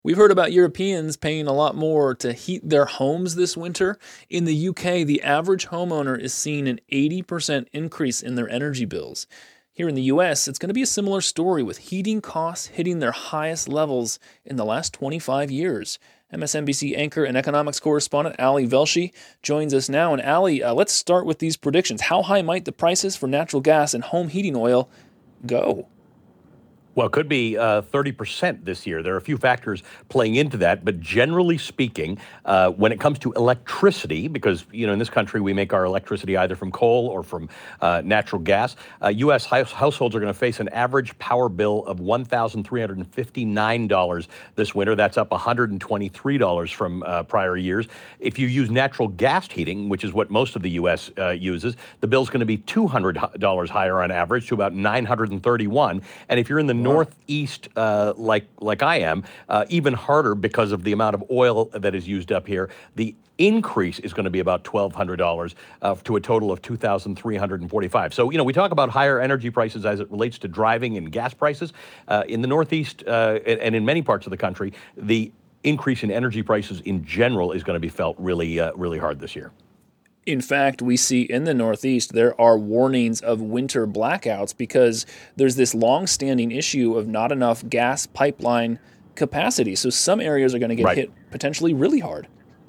We've heard about Europeans paying a lot more to heat their homes this winter. In the UK, the average homeowner is seeing an 80% increase in their energy bills. Here in the US, it's going to be a similar story with heating costs hitting their highest levels in the last 25 years. MSNBC anchor and economics correspondent Ali Velshi joins us now. And Ali, let's start with these predictions. How high might the prices for natural gas and home heating oil go? Well, it could be 30% this year. There are a few factors playing into that, but generally speaking, when it comes to electricity, because in this country we make our electricity either from coal or from natural gas, U.S. households are going to face an average power bill of $1,359 this winter. That's up $123 from prior years. If you use natural gas heating, which is what most of the U.S. uses, the bill's going to be $200 higher on average to about $931. And if you're in the Northeast, like I am, even harder because of the amount of oil that is used up here. The increase is going to be about $1,200 to a total of $2,345. So, we talk about higher energy prices as it relates to driving and gas prices. In the Northeast and in many parts of the country, the increase in energy prices in general is going to be felt really, really hard this year. In fact, we see in the Northeast there are warnings of winter blackouts because there's this long-standing issue of not enough gas pipeline capacity. So some areas are going to get hit potentially really hard.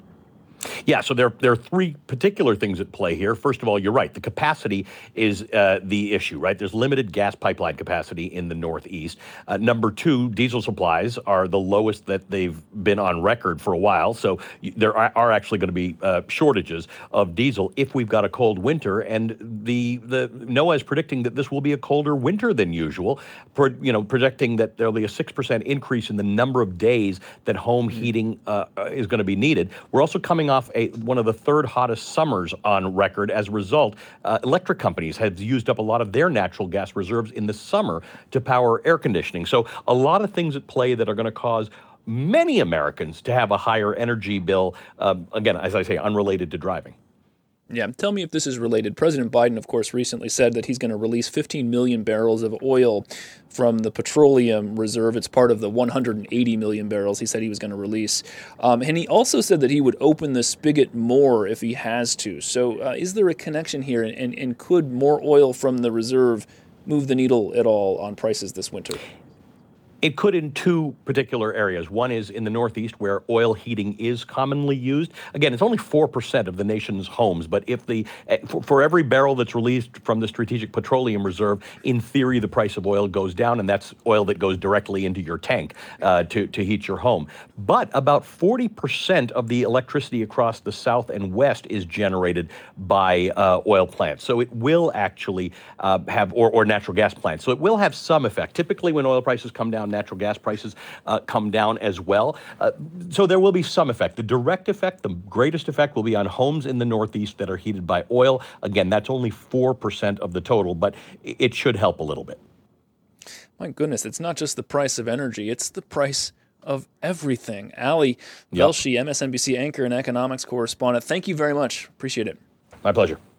Yeah, so there are three particular things at play here. First of all, you're right. The capacity is the issue, right? There's limited gas pipeline capacity in the Northeast. Number two, diesel supplies are the lowest that they've been on record for a while. So there are actually going to be shortages of diesel if we've got a cold winter. And the NOAA is predicting that this will be a colder winter than usual, projecting that there'll be a 6% increase in the number of days that home heating is going to be needed. We're also coming off one of the third hottest summers on record. As a result, electric companies have used up a lot of their natural gas reserves in the summer to power air conditioning. So a lot of things at play that are going to cause many Americans to have a higher energy bill, again, as I say, unrelated to driving. Yeah, tell me if this is related. President Biden, of course, recently said that he's going to release 15 million barrels of oil from the petroleum reserve. It's part of the 180 million barrels he said he was going to release. And he also said that he would open the spigot more if he has to. So is there a connection here? And could more oil from the reserve move the needle at all on prices this winter? It could in two particular areas. One is in the Northeast, where oil heating is commonly used. Again, it's only 4% of the nation's homes, but if for every barrel that's released from the Strategic Petroleum Reserve, in theory, the price of oil goes down, and that's oil that goes directly into your tank to heat your home. But about 40% of the electricity across the South and West is generated by oil plants. So it will actually have, or natural gas plants. So it will have some effect. Typically, when oil prices come down, natural gas prices come down as well. So there will be some effect. The direct effect, the greatest effect, will be on homes in the Northeast that are heated by oil. Again, that's only 4% of the total, but it should help a little bit. My goodness, it's not just the price of energy, it's the price of everything. Ali Velshi, MSNBC anchor and economics correspondent, thank you very much. Appreciate it. My pleasure.